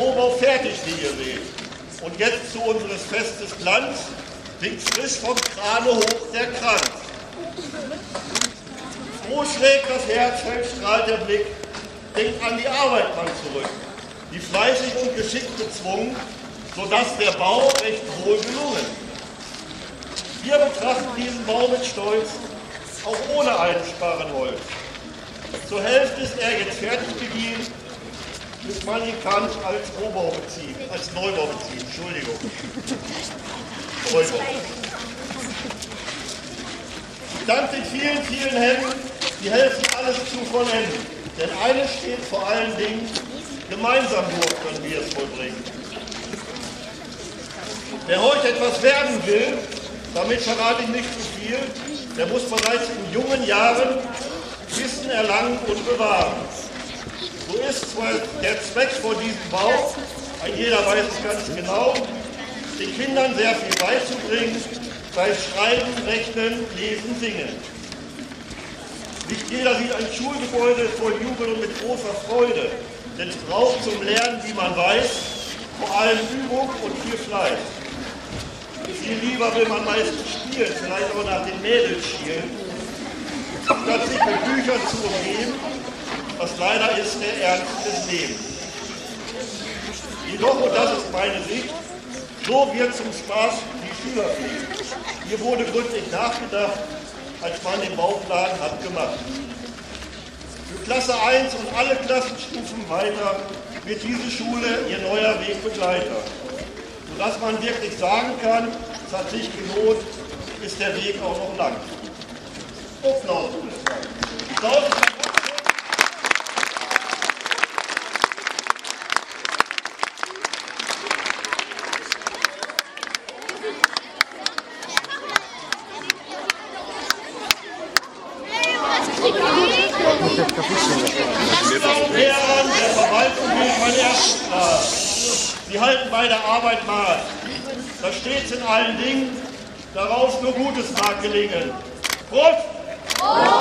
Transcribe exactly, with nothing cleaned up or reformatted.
Rohbau fertig, wie ihr seht. Und jetzt zu unseres Festes Glanz, winkt frisch vom Krane hoch der Kranz. Froh schlägt das Herz, hell strahlt der Blick, denkt an die Arbeit man zurück, die fleißig und geschickt bezwungen, sodass der Bau recht wohl gelungen. Wir betrachten diesen Bau mit Stolz, auch ohne Einsparren Holz. Zur Hälfte ist er jetzt fertig gediehen, bis man ihn kann als Rohbau beziehen, als Neubau beziehen, Entschuldigung. Neubau. Ich danke den vielen, vielen Händen, die helfen, alles zu vollenden. Denn eines steht vor allen Dingen, gemeinsam nur können wir es vollbringen. Wer heute etwas werden will, damit verrate ich nicht zu viel, der muss bereits in jungen Jahren Wissen erlangen und bewahren. So ist zwar der Zweck vor diesem Bau, ein jeder weiß es ganz genau, den Kindern sehr viel beizubringen, sei es Schreiben, Rechnen, Lesen, Singen. Nicht jeder sieht ein Schulgebäude voll Jubel und mit großer Freude, denn es braucht zum Lernen, wie man weiß, vor allem Übung und viel Fleiß. Viel lieber will man meistens spielen, vielleicht auch nach den Mädels schielen, statt sich mit Büchern zu umgeben, was leider ist der Ernst des Lebens. Jedoch, und das ist meine Sicht, so wird zum Spaß die Schüler fliegen. Hier wurde gründlich nachgedacht, als man den Bauplan hat gemacht. Für Klasse eins und alle Klassenstufen weiter wird diese Schule ihr neuer Wegbegleiter. Sodass man wirklich sagen kann, es hat sich gelohnt, ist der Weg auch noch lang. Applaus. Applaus. Lehrern der Verwaltung gilt mein Erstglas. Sie halten bei der Arbeit Maß. Da steht's in allen Dingen, daraus nur Gutes mag gelingen. Prost!